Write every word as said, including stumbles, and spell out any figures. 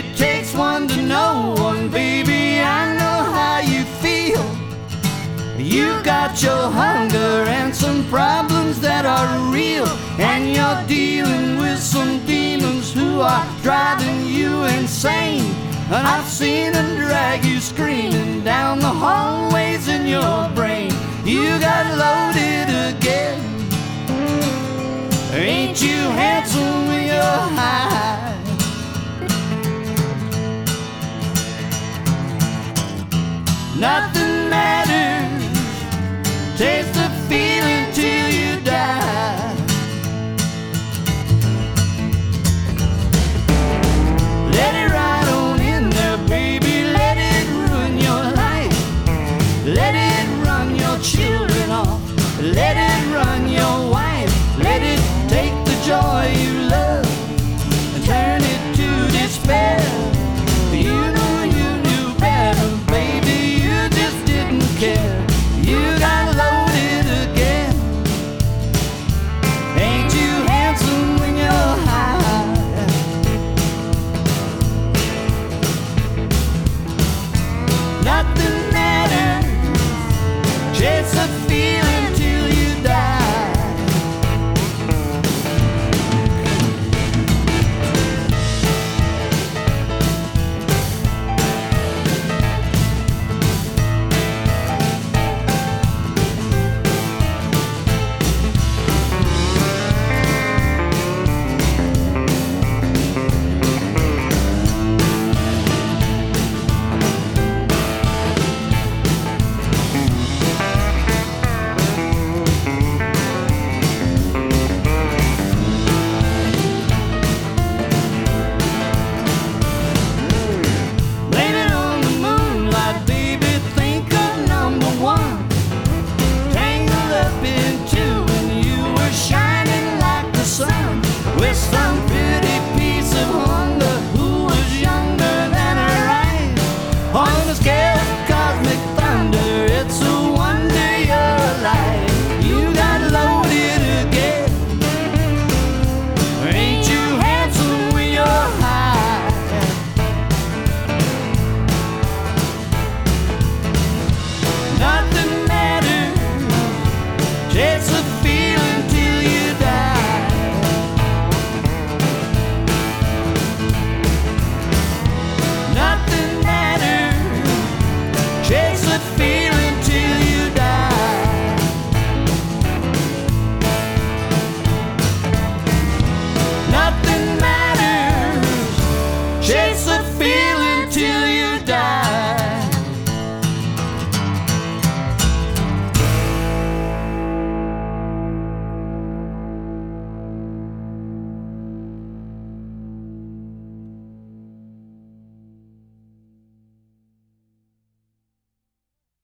It takes one to know one, baby, I know how you feel. You got your hunger and some problems that are real, and you're dealing with some demons who are driving you insane. And I've seen them drag you screaming down the hallways in your brain. You got loaded again. Ain't you handsome with your high? Nothing matters. Taste the feeling till you die. Let it ride on in there, baby. Let it ruin your life. Let it run your children off. Let it run your wife. Let it take the joy you love and turn it to despair. You know you knew better, baby. You just didn't care. You got loaded again. Ain't you handsome when you're high? Nothing matters. Chase the